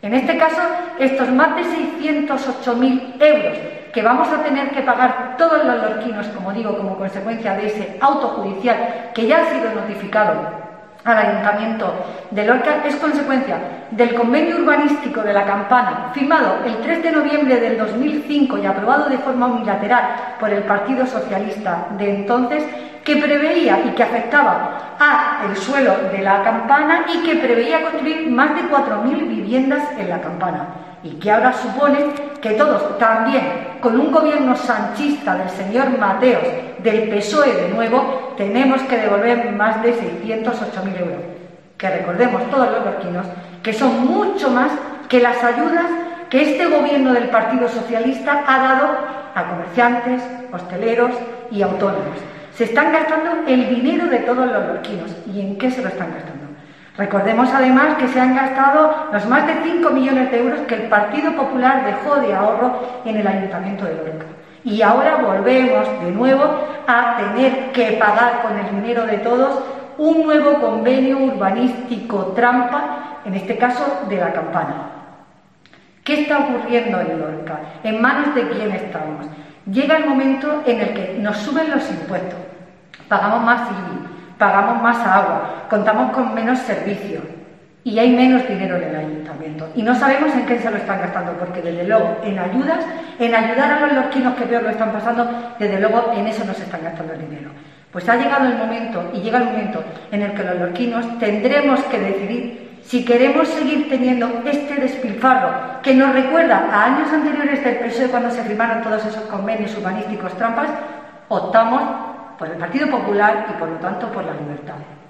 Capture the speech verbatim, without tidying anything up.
En este caso, estos más de seiscientos ocho mil euros que vamos a tener que pagar todos los lorquinos, como digo, como consecuencia de ese auto judicial que ya ha sido notificado al Ayuntamiento de Lorca, es consecuencia del convenio urbanístico de la Campana, firmado el tres de noviembre del dos mil cinco y aprobado de forma unilateral por el Partido Socialista de entonces, que preveía y que afectaba al suelo de la Campana y que preveía construir más de cuatro mil viviendas en la Campana, y que ahora supone que todos, también con un gobierno sanchista del señor Mateos, del P S O E de nuevo, tenemos que devolver más de seiscientos ocho mil euros. Que recordemos todos los lorquinos que son mucho más que las ayudas que este gobierno del Partido Socialista ha dado a comerciantes, hosteleros y autónomos. Se están gastando el dinero de todos los lorquinos. ¿Y en qué se lo están gastando? Recordemos además que se han gastado los más de cinco millones de euros que el Partido Popular dejó de ahorro en el Ayuntamiento de Lorca. Y ahora volvemos de nuevo a tener que pagar con el dinero de todos un nuevo convenio urbanístico trampa, en este caso de la Campana. ¿Qué está ocurriendo en Lorca? ¿En manos de quién estamos? Llega el momento en el que nos suben los impuestos, pagamos más I B I, pagamos más agua, contamos con menos servicios y hay menos dinero en el ayuntamiento. Y no sabemos en qué se lo están gastando, porque desde luego en ayudas, en ayudar a los lorquinos que peor lo están pasando, desde luego en eso no se están gastando el dinero. Pues ha llegado el momento, y llega el momento en el que los lorquinos tendremos que decidir si queremos seguir teniendo este despilfarro que nos recuerda a años anteriores del P S O E cuando se firmaron todos esos convenios urbanísticos trampas. Optamos por el Partido Popular y por lo tanto por la libertad.